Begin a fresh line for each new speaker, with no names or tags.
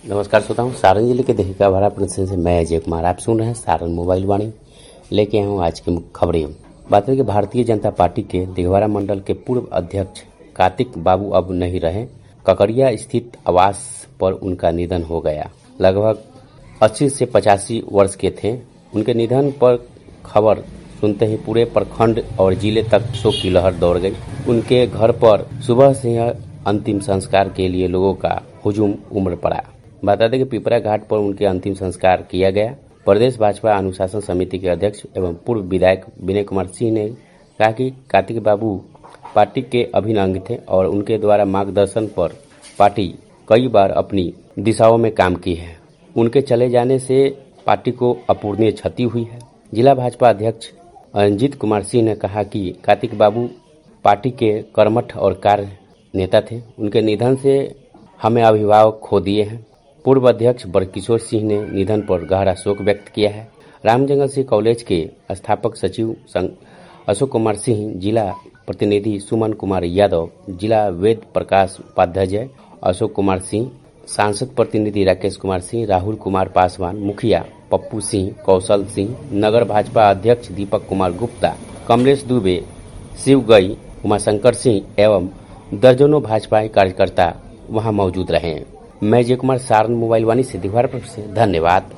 नमस्कार श्रोताओं, सारण जिले के दहिका भरा प्रदेश से मैं अजय कुमार आप सुन रहे हैं सारण मोबाइल वाणी। लेके आया हूँ आज की मुख्य खबरें। बात है कि भारतीय जनता पार्टी के दिघवारा मंडल के पूर्व अध्यक्ष कार्तिक बाबू अब नहीं रहे। ककड़िया स्थित आवास पर उनका निधन हो गया। लगभग 80 से 85 वर्ष के थे। उनके निधन पर खबर सुनते ही पूरे प्रखंड और जिले तक शोक की लहर दौड़ गई। उनके घर पर सुबह से अंतिम संस्कार के लिए लोगों का हुजूम उमड़ पड़ा। बता दें कि पिपरा घाट पर उनके अंतिम संस्कार किया गया। प्रदेश भाजपा अनुशासन समिति के अध्यक्ष एवं पूर्व विधायक विनय कुमार सिंह ने कहा कि कार्तिक बाबू पार्टी के अभिन्न अंग थे और उनके द्वारा मार्गदर्शन पर पार्टी कई बार अपनी दिशाओं में काम की है। उनके चले जाने से पार्टी को अपूरणीय क्षति हुई है। जिला भाजपा अध्यक्ष रंजीत कुमार सिंह ने कहा कि कार्तिक बाबू पार्टी के कर्मठ और कार्य नेता थे। उनके निधन से हमें अभिभावक खो दिए हैं। पूर्व अध्यक्ष बरकिशोर सिंह ने निधन पर गहरा शोक व्यक्त किया है। रामजंगल सिंह कॉलेज के स्थापक सचिव अशोक कुमार सिंह, जिला प्रतिनिधि सुमन कुमार यादव, जिला वेद प्रकाश उपाध्याय अशोक कुमार सिंह, सांसद प्रतिनिधि राकेश कुमार सिंह, राहुल कुमार पासवान, मुखिया पप्पू सिंह, कौशल सिंह, नगर भाजपा अध्यक्ष दीपक कुमार गुप्ता, कमलेश दुबे, शिव गई, उमाशंकर सिंह एवं दर्जनों भाजपा कार्यकर्ता वहां मौजूद रहे। मैं जय कुमार, सारण मोबाइल वाणी से दिघवारा से धन्यवाद।